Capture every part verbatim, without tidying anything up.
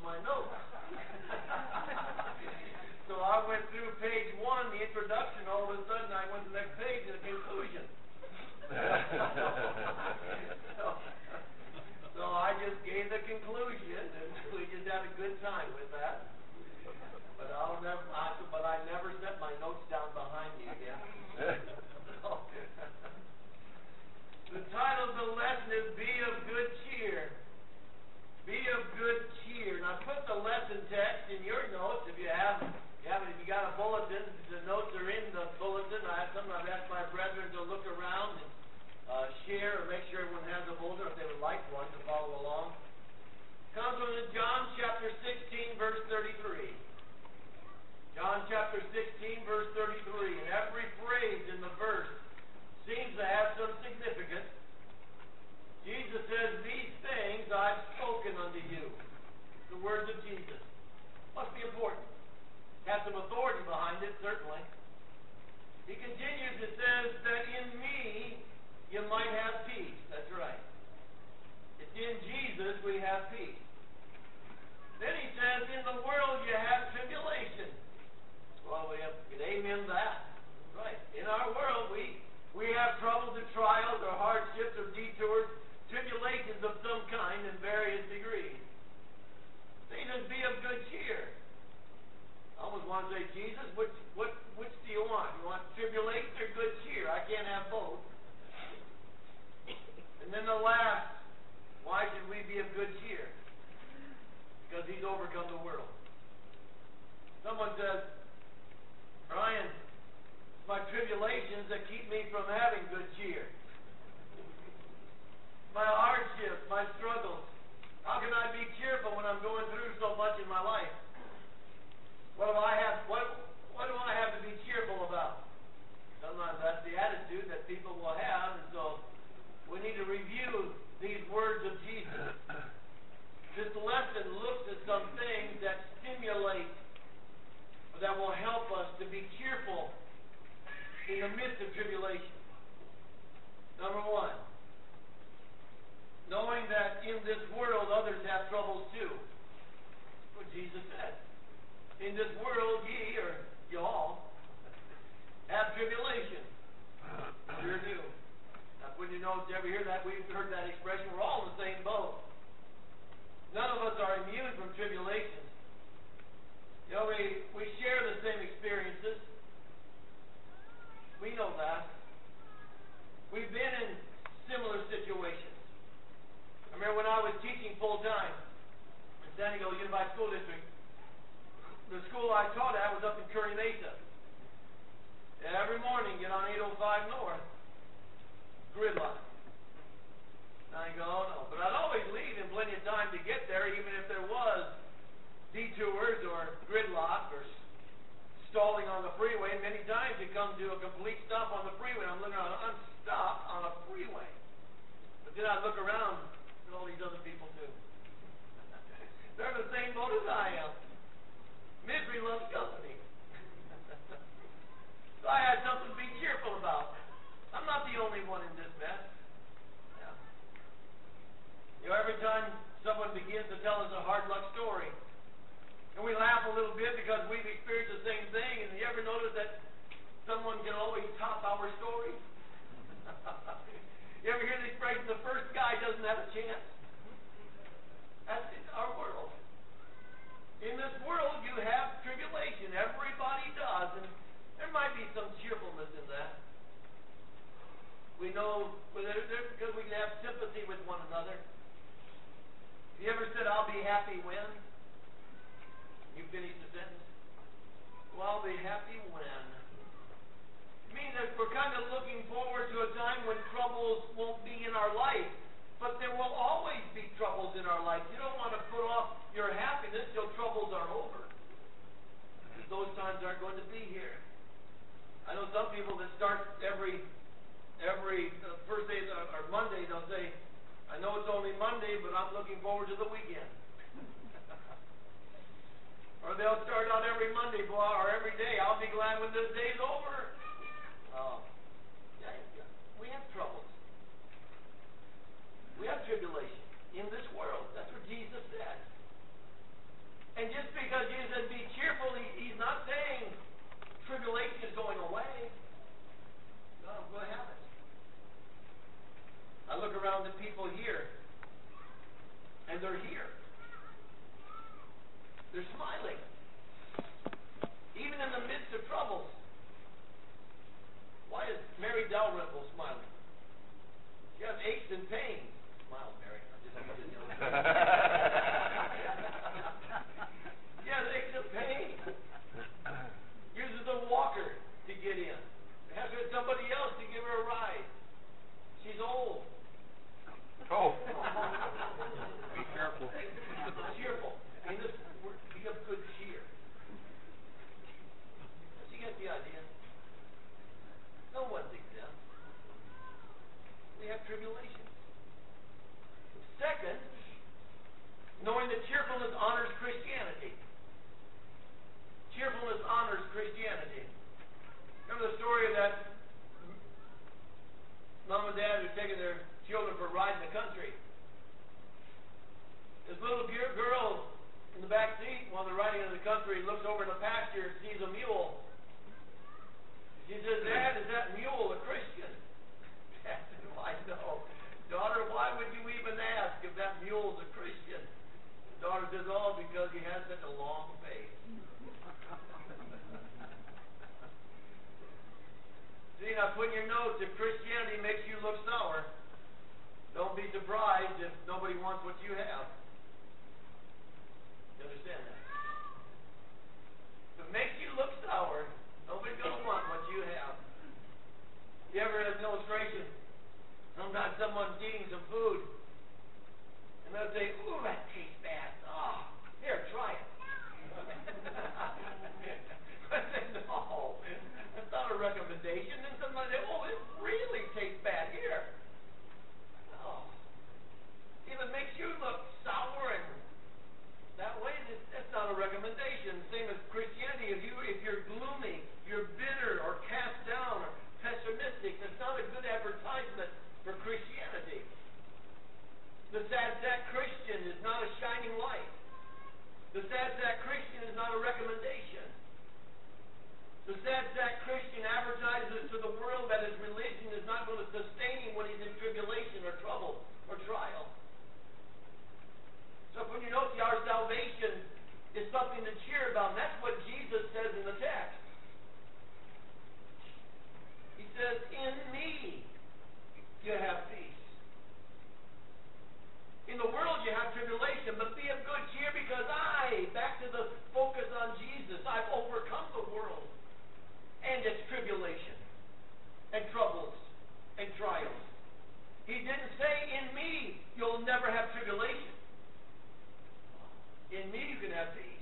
my notes. So I went through page one, the introduction. All of a sudden, I went to the next page, the conclusion. so, so I just gave the conclusion, and we just had a good time with that. But I'll never. I, but I never set my notes down behind me again. So, the title of the lesson is "Be of Good Cheer." Be of good cheer. And I put the lesson text in your notes if you have. If you haven't, if you got a bulletin, the notes are in the bulletin. I have some. I've asked my brethren to look around and uh, share or make sure everyone has a bulletin if they would like one to follow along. Comes from John chapter sixteen, verse thirty-three. John chapter sixteen, verse thirty-three. And every phrase in the verse seems to have some significance. Jesus says, "These things I've spoken unto you." The words of Jesus. Must be important. Has some authority behind it, certainly. He continues, it says that in me you might have peace. That's right. It's in Jesus we have peace. Then he says, in the world you have tribulation. Well, we have, can amen that. Right. In our world we we have troubles and trials or hardships or detours, tribulations of some kind in various degrees. He says, be of good cheer. I almost want to say, Jesus, which, what, which do you want? You want tribulation or good cheer? I can't have both. And then the last, why should we be of good cheer? Because he's overcome the world. Someone says, Brian, it's my tribulations that keep me from having good cheer. My hardships, my struggles. How can I be cheerful when I'm going through so much in my life? What do I have? What What do I have to be cheerful about? Sometimes that's the attitude that people will have, and so we need to review these words of Jesus. This lesson looks at some things that stimulate, that will help us to be cheerful in the midst of tribulation. Number one, knowing that in this world others have troubles too. That's what Jesus said. In this world ye, or y'all, have tribulation. Sure do. That's when you know, did you ever hear that? We've heard that expression. We're all in the same boat. None of us are immune from tribulations. You know, we, we share the same experiences. We know that. We've been in similar situations. I remember when I was teaching full-time in San Diego Unified School District, the school I taught at was up in Kearney Mesa. Every morning, get on eight oh five North, gridlock. And I go, oh no. But I'd always leave in plenty of time to get there, even if there was detours or gridlock or stalling on the freeway. Many times you come to a complete stop on the freeway. I'm looking at I'm stopped on a freeway. But then I look around at all these other people too. They're in the same boat as I am. Misery loves company. So I had something to be cheerful about. I'm not the only one in this mess. Yeah. You know, every time someone begins to tell us a hard luck story, and we laugh a little bit because we've experienced the same thing, and you ever notice that someone can always top our story? You ever hear the expression, the first guy doesn't have a chance? That's in our world. In this world, you have tribulation. Everybody does, and there might be some cheerfulness in that. We know, because we can have sympathy with one another. Have you ever said, I'll be happy when? You finish the sentence. Well, I'll be happy when. It means that we're kind of looking forward to a time when troubles won't be in our life. But there will always be troubles in our life. You don't want to put off your happiness till troubles are over. Because those times aren't going to be here. I know some people that start every every uh, first day uh, or Monday, they'll say, I know it's only Monday, but I'm looking forward to the weekend. Or they'll start out every Monday, boy, or every day, I'll be glad when this day's over. Oh, yeah, yeah. We have troubles. We have tribulation in this world. That's what Jesus said. that cheerfulness honors Christianity. Cheerfulness honors Christianity. Remember the story of that mom and dad who's taking their children for a ride in the country? This little girl in the back seat while they're riding in the country looks over in the pasture and sees a mule. She says, "Dad, is that mule a Christian?" Dad said, "Why, no. Daughter, why would you even ask if that mule's a Christian?" The daughter says, "Oh, because he has such a long face." See, now put in your notes, if Christianity makes you look sour, don't be surprised if nobody wants what you have. You understand that? If it makes you look sour, nobody's going to want what you have. You ever had an illustration? Sometimes someone's eating some food, and they'll say, "Ooh, that tastes bad. Oh, here, try it." I say, "No, that's not a recommendation." Then somebody say, "Oh, it really tastes bad. Here." No. If it makes you look sour and that way, that's not a recommendation. Same as Christianity. If you if you're gloomy, you're bitter or cast down or pessimistic, that's not a good advertisement for Christianity. The sad sack Christian is not a shining light. The sad sack Christian is not a recommendation. The sad sack Christian advertises to the world that his religion is not going to sustain him when he's in tribulation or trouble or trial. So when you note our salvation is something to cheer about, and that's what Jesus says in the text. He says, "In me you have peace. In the world you have tribulation, but be of good cheer because I," back to the focus on Jesus, "I've overcome the world and its tribulation and troubles and trials." He didn't say, "In me you'll never have tribulation. In me you can have peace."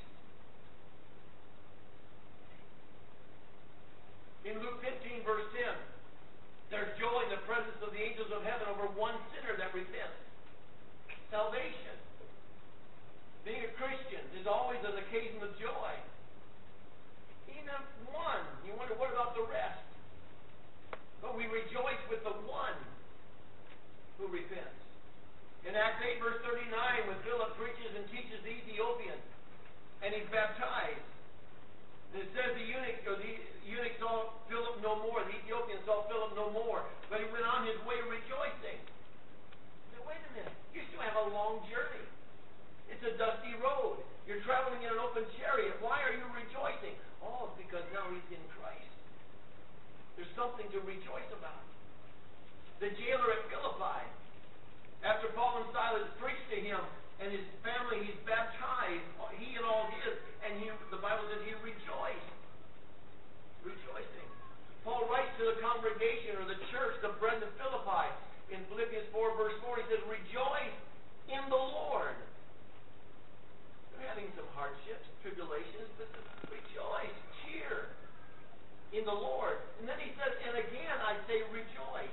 In Luke fifteen, verse ten, there's joy in the presence of the angels of heaven over one sinner that repents. Salvation. Being a Christian is always an occasion of joy. Even one. You wonder, what about the rest? But we rejoice with the one who repents. In Acts eight, verse thirty-nine, when Philip preaches and teaches the Ethiopian, and he's baptized, and it says the eunuch, or the eunuch saw Philip no more, the Ethiopian saw Philip no more, but he went on his way rejoicing. He said, "Wait a minute, you still have a long journey. It's a dusty road. You're traveling in an open chariot. Why are you rejoicing?" "Oh, it's because now he's in Christ. There's something to rejoice about." The jailer at Philippi, after Paul and Silas preached to him and his family, he's baptized, he and all his, and he, the Bible says he rejoiced. Rejoicing. Paul writes to the congregation or the church, the brethren of Philippi, in Philippians four, verse four, he says, "Rejoice in the Lord." They're having some hardships, tribulations, but rejoice, cheer in the Lord. And then he says, "And again I say rejoice."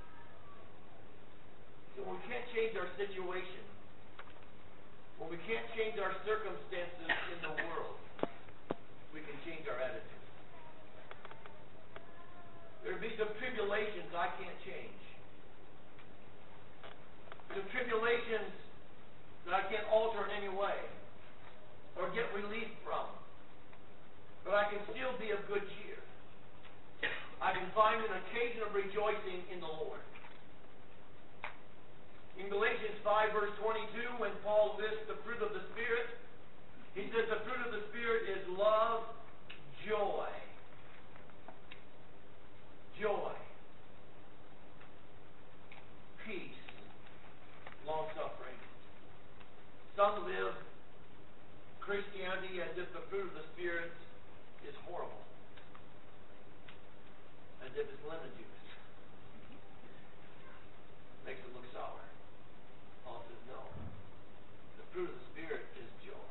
So when we can't change our situation, when we can't change our circumstances in the world, we can change our attitude. There'll be some tribulations I can't change. Some tribulations that I can't alter in any way or get relief from. But I can still be of good cheer. I can find an occasion of rejoicing in the Lord. In Galatians five, verse twenty-two, when Paul lists the fruit of the Spirit, he says the fruit of the Spirit is love, joy. Joy. Peace. Long-suffering. Some live Christianity as if the fruit of the Spirit is horrible. As if it's lemon juice. Makes it look sour. Paul says no. The fruit of the Spirit is joy.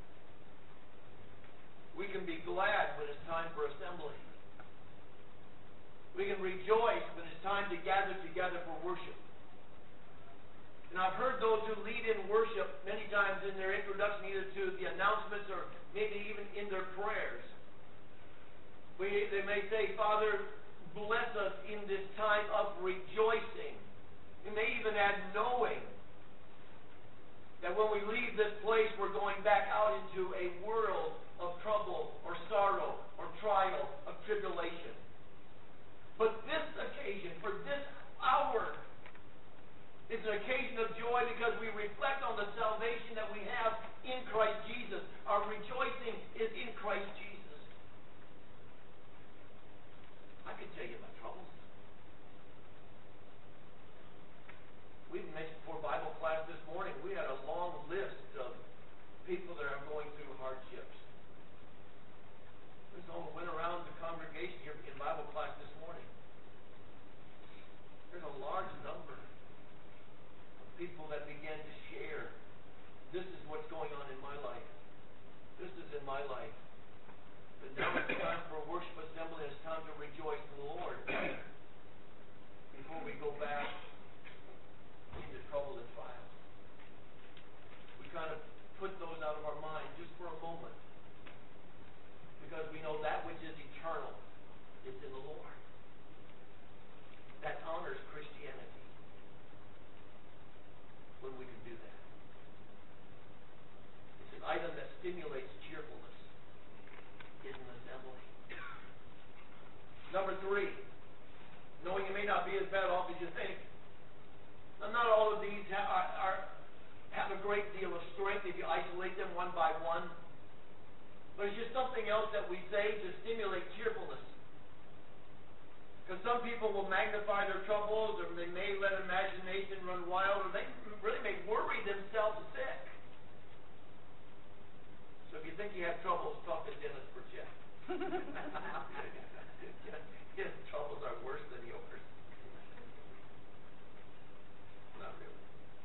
We can be glad when it's time for assembly. We can rejoice when it's time to gather together for worship. And I've heard those who lead in worship many times in their introduction, either to the announcements or maybe even in their prayers. We, they may say, Father, bless us in this time of rejoicing. And they even add knowing that when we leave this place, we're going back out into a world of trouble or sorrow or trial of tribulation. But this occasion, for this hour, is an occasion of joy because we reflect on the salvation that we have in Christ Jesus. Our rejoicing is in Christ Jesus. I could tell you my troubles. We mentioned before Bible class this morning, we had a long list of people that are going through hardships. We went around the congregation here in Bible class this morning. There's a large number of people that began to share, this is what's going on in my life. This is in my life. But now it's time for a worship assembly, and it's time to rejoice in the Lord. Before we go back into trouble and trial. We kind of put those out of our mind just for a moment. Because we know that which is eternal is in the Lord. That honors Christianity when we can do that. It's an item that stimulates cheerfulness in an assembly. Number three, knowing it may not be as bad off as you think. Now, not all of these ha- are, are, have a great deal of strength if you isolate them one by one. But it's just something else that we say to stimulate cheerfulness. Because some people will magnify their troubles, or they may let imagination run wild, or they really may worry themselves sick. So if you think you have troubles, talk to Dennis Burchett. His troubles are worse than yours. Not really.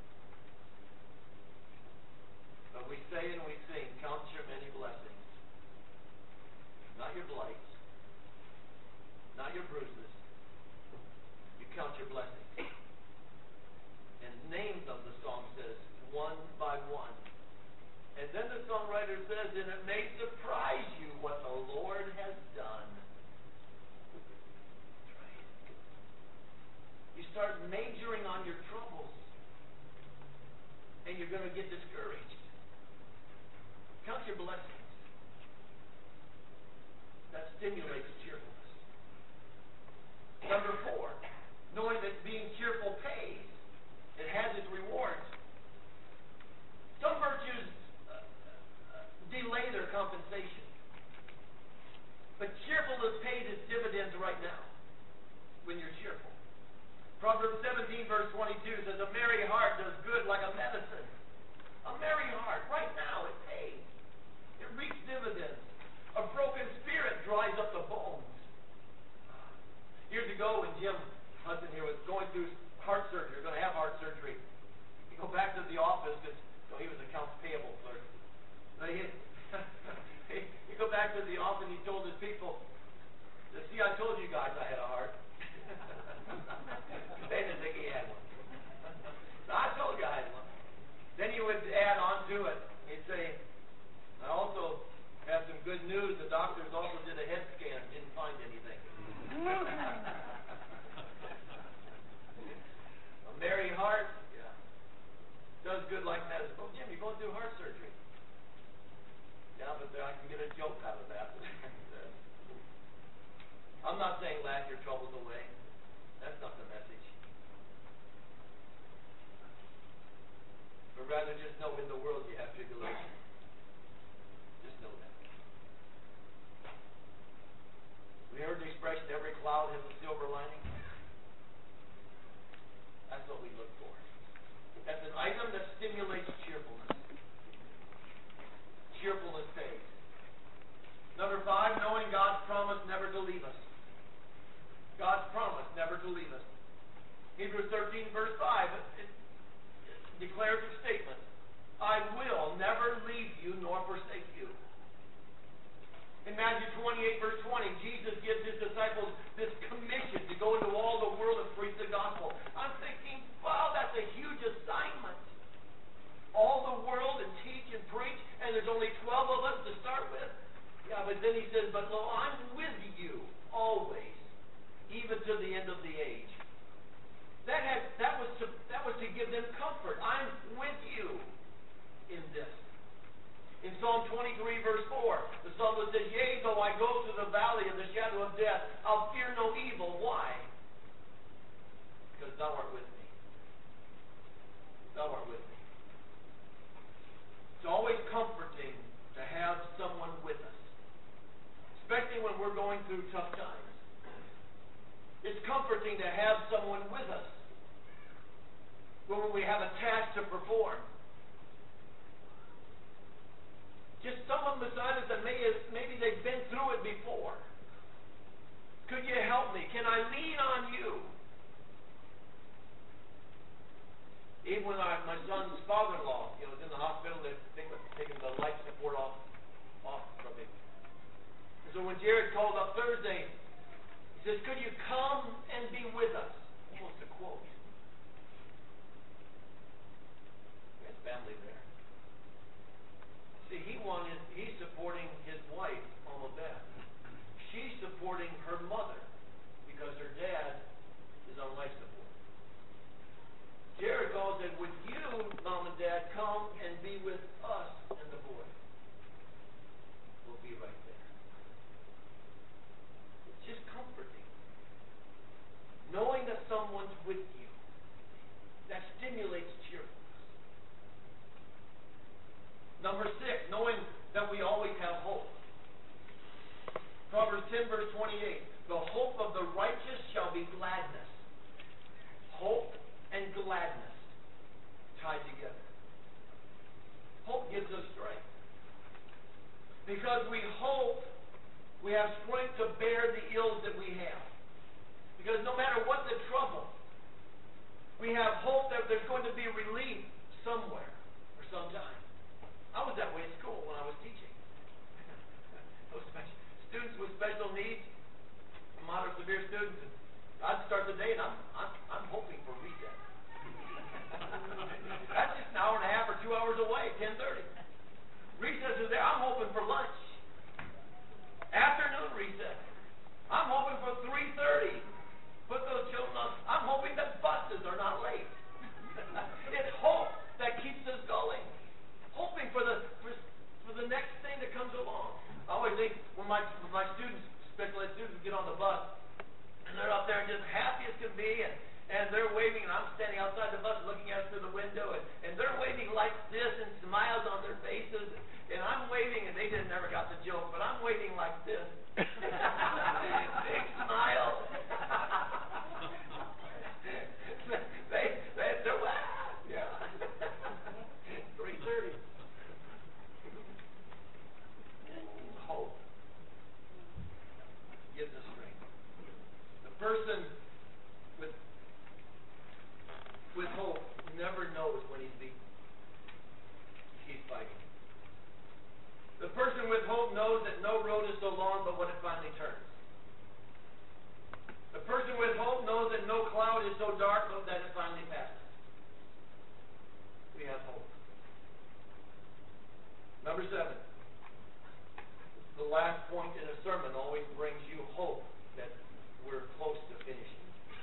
But we say and we sing, count your many blessings. Not your blights, not your bruises. You count your blessings. And name them, the song says, one by one. And then the songwriter says, and it may surprise you what the Lord has done. You start majoring on your troubles, and you're going to get discouraged. Count your blessings. That stimulates cheerfulness. Number four, knowing that being cheerful pays. It has its rewards. Some virtues uh, uh, delay their compensation. But cheerfulness pays its dividends right now when you're cheerful. Proverbs seventeen verse twenty-two says, a merry heart does good like a medicine. A merry heart, right now, it pays. It reaps dividends. A broken spirit dries up the bones. Years ago, when Jim Hudson here was going through heart surgery, going to have heart surgery, you go back to the office because you know, he was accounts payable clerk. But he, he go back to the office and he told his people, see, I told you guys I had a heart. They didn't think he had one. So I told you I had one. Then he would add on to it. He'd say, I also have some good news. The doctors also did a head scan, didn't find anything. A merry heart, yeah, does good like medicine. Oh, Jim, you're going through heart surgery. Yeah, but I can get a joke out of that. I'm not saying laugh your troubles away. That's not the message. But rather just know in the world you have tribulation. Just know that. We heard the expression, every cloud has a silver lining. That's what we look for. That's an item that stimulates cheerfulness. Cheerfulness pays. Number five, knowing God's promise never to leave us. God's promise never to leave us. Hebrews thirteen verse five, it, it declares a statement. I will never leave you nor forsake you. In Matthew twenty-eight, verse twenty, Jesus gives his disciples this commission to go into all the world and preach the gospel. I'm thinking, wow, that's a huge assignment. all the world and teach and preach, and there's only twelve of us to start with? Yeah, but then he says, but lo, I'm with you always, even to the end of the age. That had that was to that was to give them comfort. I'm with you in this. In Psalm twenty-three, verse four, the psalmist says, yea, though I go through the valley of the shadow of death, I'll fear no evil. Why? Because thou art with me. Thou art with me. It's always comforting to have someone with us, especially when we're going through tough times. It's comforting to have someone with us when we have a task to perform. Just someone beside us that may have, maybe they've been through it before. Could you help me? Can I lean on you? Even when I, my son's father-in-law, you know, was in the hospital, they they were taking the life support off, off from him. And so when Jared called up Thursday, he says, could you come and be with us? Almost a quote. We had family there. See, he wanted, he's supporting his wife, Mama Beth. She's supporting her mother because her dad is on life support. Jared calls and said, would you, Mom and Dad, come and be with us and the boy? We'll be right there. It's just comforting. Knowing that someone's with you, that stimulates cheerfulness. Number six, knowing that we always have hope. Proverbs ten, verse twenty-eight. The hope of the righteous shall be gladness. Hope and gladness tied together. Hope gives us strength. Because we hope, we have strength to bear the ills that we have. Because no matter what the trouble, we have hope that there's going to be relief somewhere or sometime. I was that way at school when I was teaching. Those special, students with special needs, moderate severe students, and I'd start the day and I'm I'm, I'm hoping for recess. That's just an hour and a half or two hours away, ten thirty. Recess is there. I'm hoping for lunch. Afternoon recess. I'm hoping for three thirty. Put those children on. I'm hoping that buses are not late. It's hope that keeps us going. Hoping for the for, for the next thing that comes along. I always think when my when my students, special ed students, get on the bus and they're out there just happy as can be, and, and they're waving, and I'm standing outside the bus looking out through the window, and, and they're waving like this and smiles on their faces, and I'm waving, and they just never got the joke, but I'm waving like this. Big smile. they they they're wow. Yeah. three thirty. Hope gives us strength. The person with with hope never knows when he's beaten. He's fighting. The person with hope knows that no road is so long but when it finally turns. The person with hope knows that no cloud is so dark but that it finally passes. We have hope. Number seven. The last point in a sermon always brings you hope that we're close to finishing.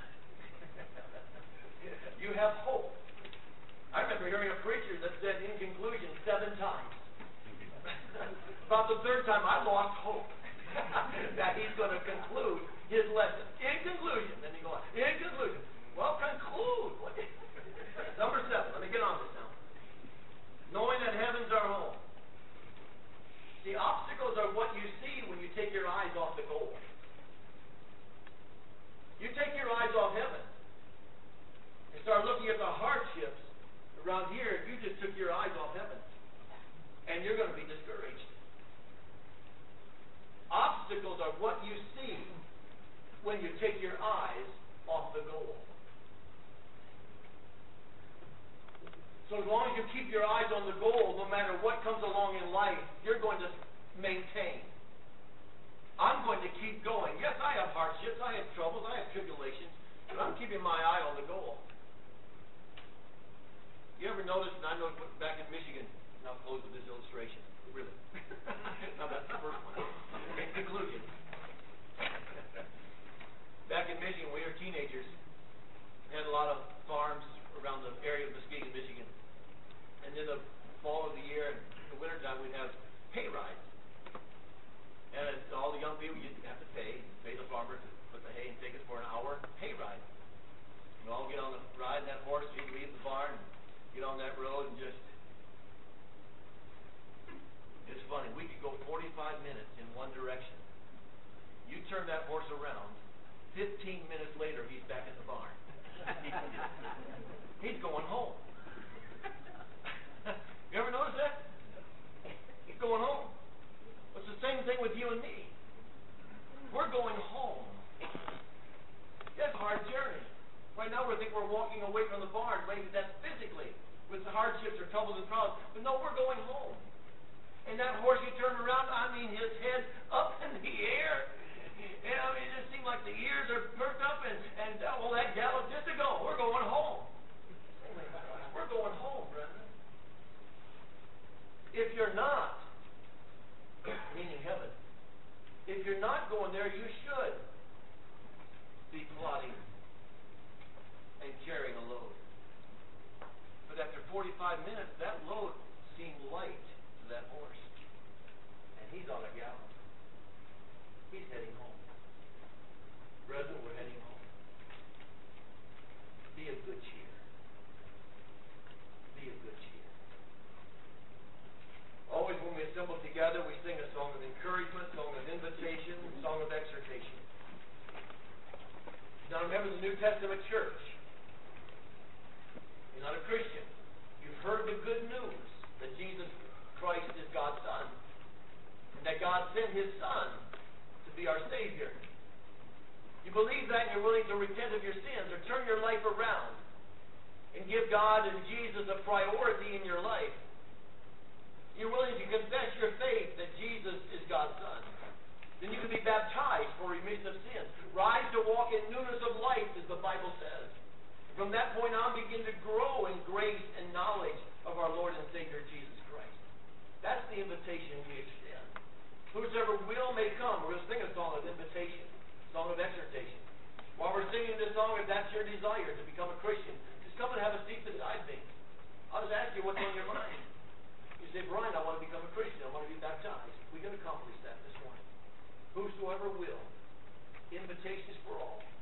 You have hope. I remember hearing a preacher that said in conclusion seven times. About the third time, I lost hope that he's going to conclude his lesson. In conclusion. Then he goes, in conclusion. Well, conclude. Number seven. Let me get on this now. Knowing that heaven's our home. The obstacles are what you see when you take your eyes off the goal. You take your eyes off heaven and start looking at the hardships around here. You just took your eyes off heaven, and you're going to be discouraged. Obstacles are what you see when you take your eyes off the goal. So as long as you keep your eyes on the goal, no matter what comes along in life, you're going to maintain. I'm going to keep going. Yes, I have hardships, I have troubles, I have tribulations, but I'm keeping my eye on the goal. You ever notice, and I know back in Michigan, and I'll close with this illustration, really. Now that's the first one. In conclusion, back in Michigan, when we were teenagers, we had a lot of farms around the area of Muskegon, Michigan. And in the fall of the year and the wintertime, we'd have hay rides. And all the young people, you'd have to pay, pay the farmer to put the hay and take us for an hour hay ride. We'd all get on the ride in that horse, you'd leave the barn, and get on that road and just, it's funny, we could go forty-five minutes in one direction. You turn that horse around, fifteen minutes later, he's back at the barn. He's going home. You ever notice that? He's going home. It's the same thing with you and me. We're going home. That's a hard journey. Right now we think we're walking away from the barn. Maybe that's physically with the hardships or troubles and trials. But no, we're going home. And that horse, you turn around, I mean, his head up in the air. And I mean, it just seems like the ears are perked up and, and uh, well, that gallop just to go. We're going home. We're going home, brethren. If you're not, meaning heaven, if you're not going there, you should be plotting and carrying a load. But after forty-five minutes, that load seemed light to that horse. And he's on a gallop. He's heading home. Brethren, we're heading home. Be of good cheer. Be of good cheer. Always when we assemble together, we sing a song of encouragement, song of invitation, song of exhortation. Now remember the New Testament church. You're not a Christian. You've heard the good news that Jesus Christ is God's Son. And that God sent His Son to be our Savior. You believe that and you're willing to repent of your sins or turn your life around and give God and Jesus a priority in your life. You're willing to confess your faith that Jesus is God's Son. Then you can be baptized for remission of sins. Rise to walk in newness of life, as the Bible says. From that point on, begin to grow in grace and knowledge of our Lord and Savior Jesus Christ. That's the invitation we extend. Whosoever will may come. We're going to sing a song of invitation, a song of exhortation. While we're singing this song, if that's your desire to become a Christian, just come and have a seat beside me. I'll just ask you what's on your mind. You say, Brian, I want to become a Christian. I want to be baptized. We can accomplish that this morning. Whosoever will. Invitation is for all.